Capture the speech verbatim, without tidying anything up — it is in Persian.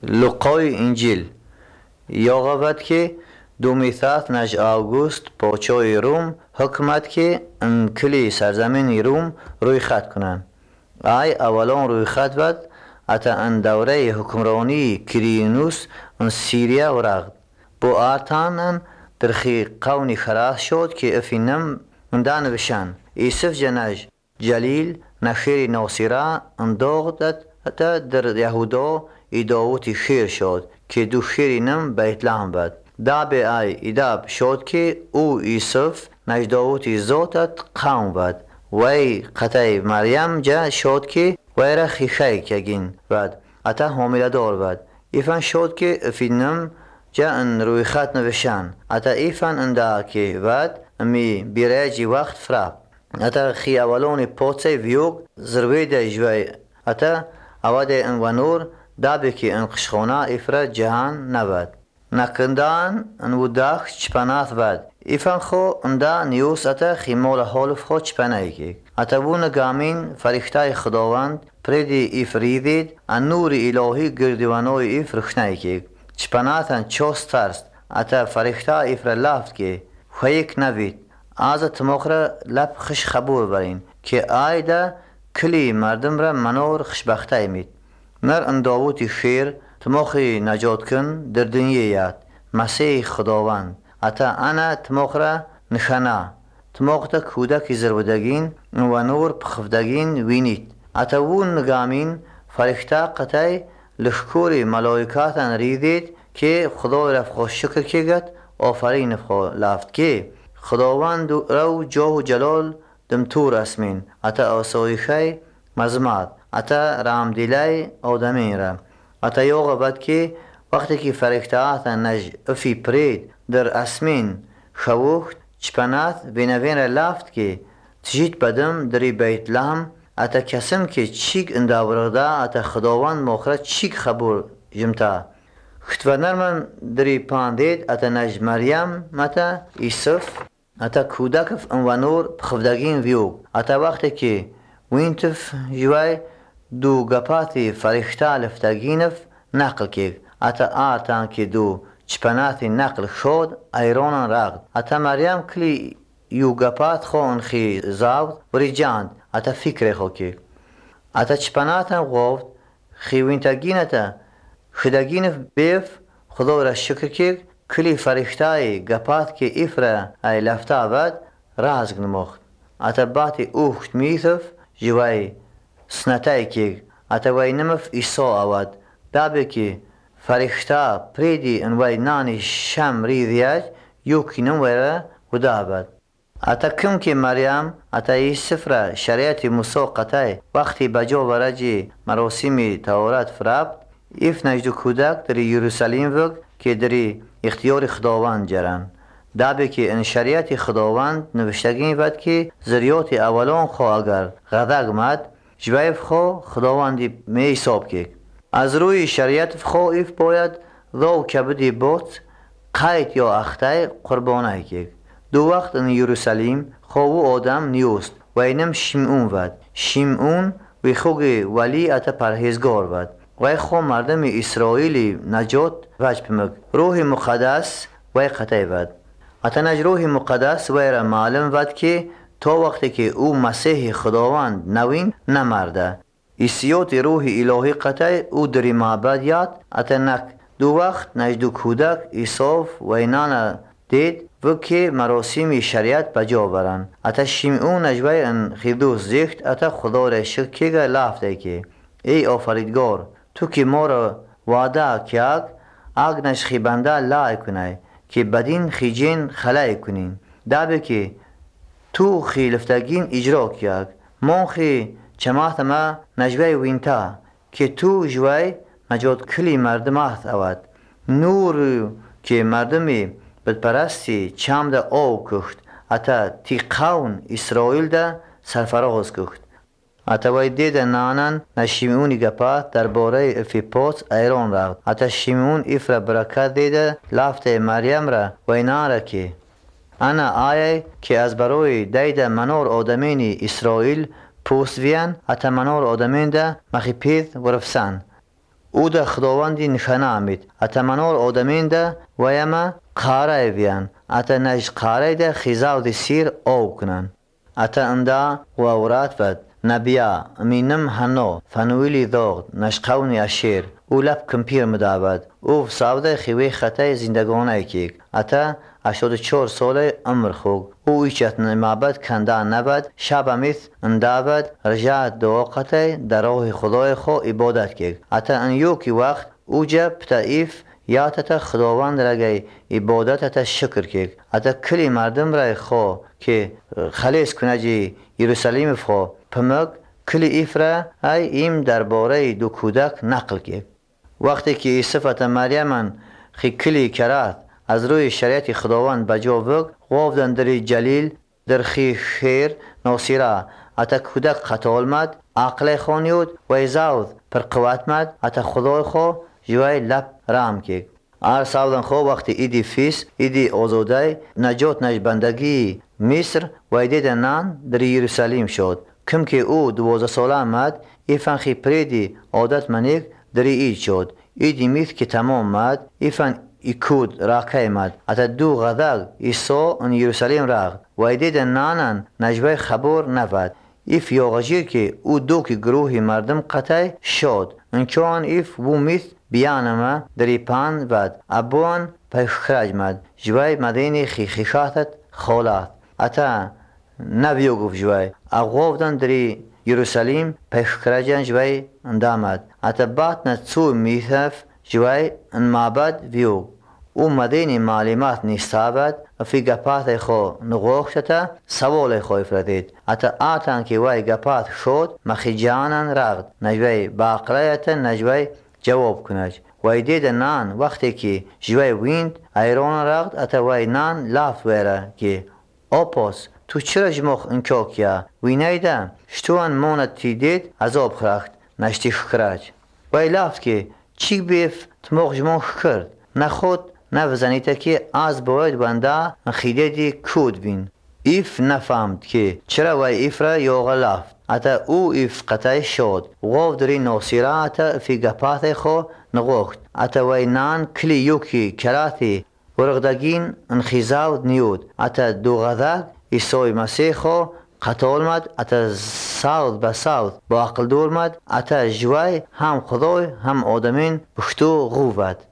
لقای انجیل یاغبت که دومیثات نج آگوست پاچای روم حکمت که ان کلی سرزمین روم روی خط کنن. ای اولان روی خط بد اتا ان دوره حکمرانی کریینوس ان سیریا و رغد بو آرتانن درخی قونی خراس شد که افینم اندان بشن ایسف جنج جلیل نخیری ناصیرا انداغدت اتا در یهودا ای داوتی خیر شد که دو خیری نم بیت لحم بد داب ای ایداب شد که او ایسف نج داوتی زوتت قوم بد وی قطعی مریم جا شد که وی را خیخی کگین بد اتا حامله دار بد ایفن شد که افینم جا ان روی خط نوشن اتا ایفن اندا که بد امی بیراجی وقت فراب اتا خی اولون پوچه ویوگ زروی ده جوی اتا اواده ان ونور دابی که ان قشخونا ایفرا جهان نبد نکندان ان وداخ چپنات بد ایفن خو اندا نیوس اتا خیمول حالف خو چپنه که اتا بو نگامین فریختای خداوند پریدی ایفریدید ان نور الهی گردوانوی ایفرخنه که چپناتن چوست ترست اتا فریختا ایفر لافت که خویک نوید آزت مخره لب خش خبور برین که آیده کلی مردم را منور خشبخته مید نر انداوتی خیر تمخی نجات کن در دنیا یاد مسیح خداوند اتا انا تمخره نخنا تمخت کودکی زرودگین و نور پخفدگین وینید اتا وون نگامین فریختا قطعی لشکوری ملائکاتن ریدید که خدا رفت خوش شکر کگد آفرین خو لافت که خداوند رو جاه و جلال دمتور اسمین اتا آسایخی مزمات اتا رام دیلای آدمین را اتا یوغا بد که وقتی که فرکتاعتا نج افی پرید در اسمین خوخت چپنات بینوین را لافت که تجید بدم دری بیت لحم اتا کسم که چیک انداورده اتا خداوند مخرج چیک خبور جمتا خطوه نرمن دری پاندید اتا نج مریم متا ایسف اتا کودکف انوانور بخفدگین ویوگ اتا وقتی که وینتف جوای دو گپاتی فریختا لفتگینف نقل که اتا آرتان که دو چپناتی نقل شد ایرانان رغد اتا مریم کلی یو گپات خون خی زاود وری جاند اتا فکر خو که اتا چپناتن گفت خی وینتگین اتا خدگینف بیف خدا را شکر که کلی فریختای گپات که ایفره ای لفتا بد رازگ نمخت اتا باتی اوخت میثف جوای سنتای که اتا وی نمف ایسا آود دابه که فریختا پریدی انوی نانی شم ریدیاج یوکی نموی را ودا بد اتا کم که مریم اتا ای سفر شریعت موسیقی قطعی وقتی بجا ورجی مراسمی تورات فرابد ایف نجدو کودک دری یروسلیم وگ که دری اختیار خداوند جرن دابه که ان شریعت خداوند نوشتگین ود که ذریات اولان خو اگر غدق مد جوایف خو خداوندی می حساب که از روی شریعت خو ایف باید ذو کبدی بوت قید یا اختای قربانه که دو وقت ان یروسلیم خو و آدم نیوست و اینم شیمعون ود شیمعون وی خوگی ولی اتا پرهیزگار ود وی خو مردم اسرائیلی نجات وجه پمک روح مقدس وی قطعی ود اتا نج روح مقدس وی را معلوم ود که تا وقتی که او مسیح خداوند نوین نمرده ایسیوت روح الهی قطعی او دری معبد یاد اتا نک دو وقت نج دو کودک ایصاف و اینان دید و که مراسم شریعت بجا برن اتا شیمعون نجوی ان خیدوس زیخت اتا خدا را شکر که لافته که ای آفریدگار تو که ما را وعده کیاگ اگ نشخی بنده لای کنی که بدین خیجین خلای کنین دابه که تو خی لفتگین اجرا کیاگ ما خی چماعت ما نجوی وینتا که تو جوی نجات کلی مردمات اواد نور که مردمی بدپرستی چم ده آو کخت اتا تی قون اسرائیل ده سرفراز کخت اتا وی دید نانن نشیمونی گپات در باره افیپوت ایران رغد اتا شیمون ایفر برکت دیده لافت مریم را وی نان را که انا آیه که از برای دیده منور آدمین اسرائیل پوست ویان اتا منور آدمین ده مخی پید ورفسن او ده خداوندی نشانه امید اتا منور آدمین ده و یما قاره ویان اتا نج قاره ده خیزاو ده سیر او کنن اتا اندا و اورات ود نبیا مینم هنو فنویلی دوغ نشقونی اشیر او لب کمپیر مدابد او ساوده خیوی خطای زندگانه کیک اتا اشود چور ساله عمر خوگ او ایچت نمابد کنده نبد شب امیت اندابد رجاع دو قطعی در راه خدای خو عبادت کیک اتا ان یوکی وقت او جا پتایف یا تا خداوند رگی عبادت تا شکر کیک اتا کلی مردم رای خو که خلیص کنه جی یروسلیم خو پمک کلی ایفره ای ایم درباره دو کودک نقل کیک وقتی که صفت مریم خی کلی کرد از روی شریعت خداوند بجا وگ غوفدن در جلیل در خی خیر ناصیره اتا کودک قطال مد عقل خانیود و ایزاود پر قوت مد اتا خدای خو جوای لب رام کیک ار ساودن خو وقتی ایدی فیس ایدی آزاده نجات نجبندگی مصر و ایدی نان در یروسلیم شد کم که او دوازده ساله آمد ایفن خی پریدی عادت منیک در اید شد ایدی میت که تمام مد ایفن ایکود راکه مد اتا دو غذاق ایسا ان یروسلیم راغ و ایدی نانن نجبه خبر نبد ایف یاغجیر که او دو که گروهی مردم قطعی شد انچوان ایف و میت بیانما دری پان ود ابوان پی خرج مد جوای مدینی خی خیخاتت خولات اتا نبیو گفت جوای اغوفدن دری یروسلیم پی خرجن جوای اندامد اتا بات نتسو میثف جوای ان معبد ویو او مدینی معلومات نیستابد فی گپات خو نغوخشتا سوال خو افردید اتا آتان که وای گپات شد مخی جانن رغد نجوای باقرایتا نجوای جواب کنج وای دید نان وقتی که جوای ویند ایران رغد اتا وای نان لاف ویره که اپاس تو چرا جمخ انکو کیا وینایده شتوان مونت تیدید عذاب خرخت نشتی خرج وای لافت که چی بیف تمخ جمخ کرد نخود نفزنیده که از باید بنده خیده دی کود بین ایف نفهمد که چرا وای ایف را یا غلافت اتا او ایف قطعی شد غوف دری ناصیره اتا فی گپات خو نغوخت اتا وای نان کلی یوکی کراتی ورغدگین انخیزاود نیود اتا دو غذاق ایسای مسیح خو قطال مد اتا ساود با ساود با عقل دور مد اتا جوای هم خدای هم آدمین بشتو غوبد